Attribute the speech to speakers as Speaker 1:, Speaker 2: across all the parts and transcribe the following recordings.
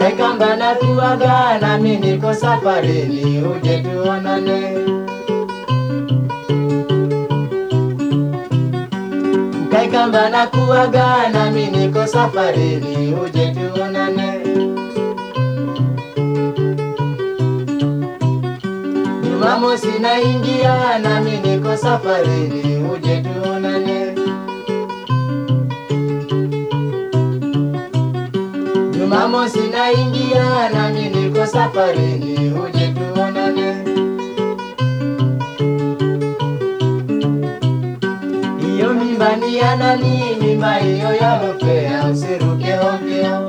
Speaker 1: Kamba na kuaga na mimi niko safarini, uje tuonane. Kamba na kuaga na mimi niko safarini, uje tuonane. Jumamosi naingia na mimi niko safarini, uje tuonane. Jumamosi naingia na mimi niko safarini, uje tuonane. Iyo mimba ni ya nani? Mimba iyo ya Hopea, usiruke ovyo.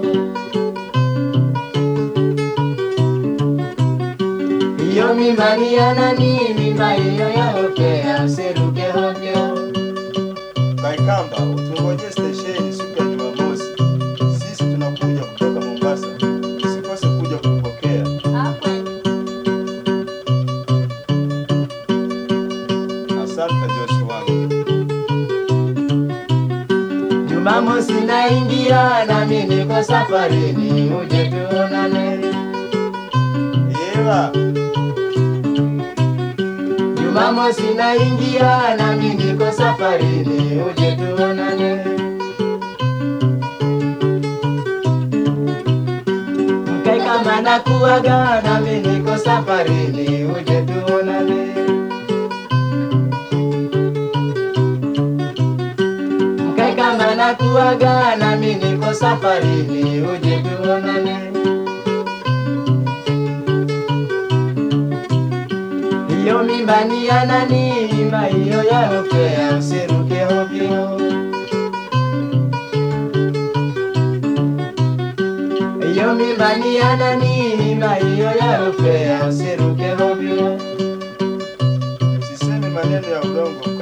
Speaker 1: Iyo mimba ni ya nani? Mimba iyo ya Hopea, usiruke ovyo.
Speaker 2: Kamba, utungoje stesheni siku ya Jumamosi. Sisi tunakuja kutoka Mombasa. Usikose kuja kupokea. Asante Joshua wangu.
Speaker 1: Jumamosi naingia na mimi niko safarini, uje tuonane.
Speaker 2: Ewa.
Speaker 1: Jumamosi naingia na mimi niko safarini, uje tuonane. Kama na kuaga na mimi niko safarini, uje tuonane. Kama na kuaga na mimi niko safarini, uje tuonane. Iyo mimba ni ya nani? Mimba iyo ya Hopea, usiruke ovyo. Iyo mimba ni ya nani? Mimba iyo ya Hopea, usiruke ovyo.
Speaker 2: Usiseme maneno ya udongo.